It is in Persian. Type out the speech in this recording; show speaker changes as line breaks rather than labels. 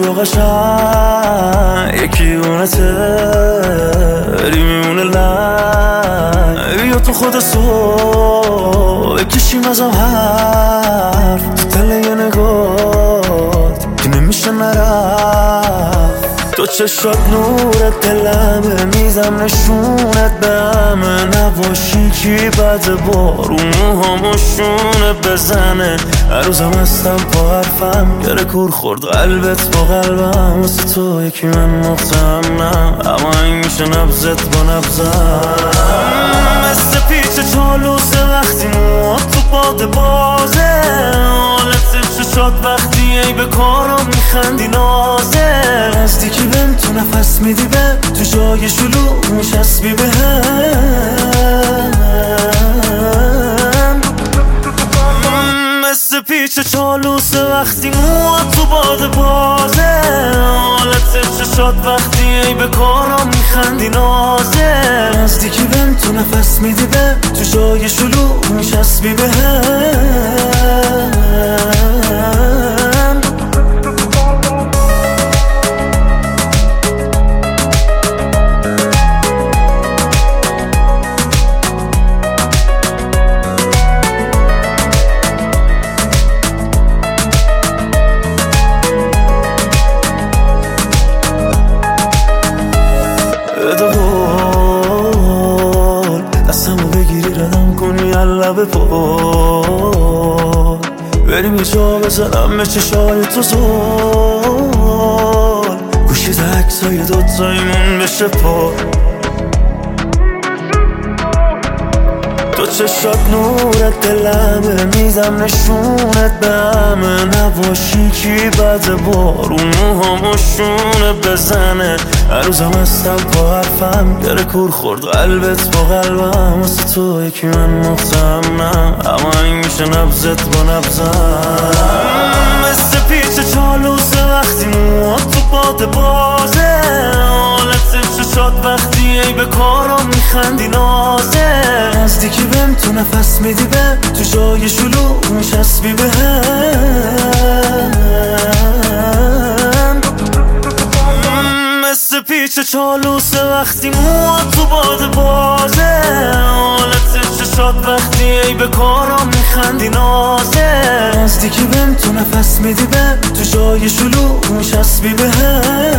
و قشنگ یکی اونته بری میمونه لنگ یا تو خود صبح بکشیم ازم حرف تو تله یه نگات که نمیشه نرفت تو چشات نورت دلمه میزم نشونت به همه نباشی کی بده بارون موهامو بزنه هر روزم هستم با حرفم گره کور خورد قلبت با قلبم واسه تو یکی من مختمم اما این میشه نبزت با نبزم مثل پیچ چالوسه وقتی موات تو باد بازه حالت چشات وقتی ای به کارم میخندی نازه نزدیکی بهم تو نفس میدی به تو جای شلوغ میچسبی به هم مثل پیچ چالوسه وقتی موات تو باد بازه حالت چشات وقتی ای به کارم میخندی نازه نزدیکی بهم تو نفس میدی به تو جای شلوغ میچسبی به هم دستمو بگیری ردم کنی لب پا بریم یه جا بزنم به چشای تو زل گوشید عکسای دوتایمون بشه پا تو چشات نورت دلمه میزم نشونت به همه نباشی کی بده بارون موهامو بزنه هر روزم هستم با حرفم گره کور خورد قلبت با قلبم واسه تو یکی من مختمم اما این میشه نبزت با نبزم مثل پیچ چالوسه وقتی موات تو باد بازه حالت چشات وقتی ای به کارم میخندی نازه نزدیکی بهم تو نفس میدی به تو جای شلوغ میچسبی به هم مثل پیچ چالوسه وقتی موات تو باد بازه حالت چشات وقتی ای به کارم میخندی نازه نزدیکی بهم تو نفس میدی به تو جای شلوغ میچسبی به هم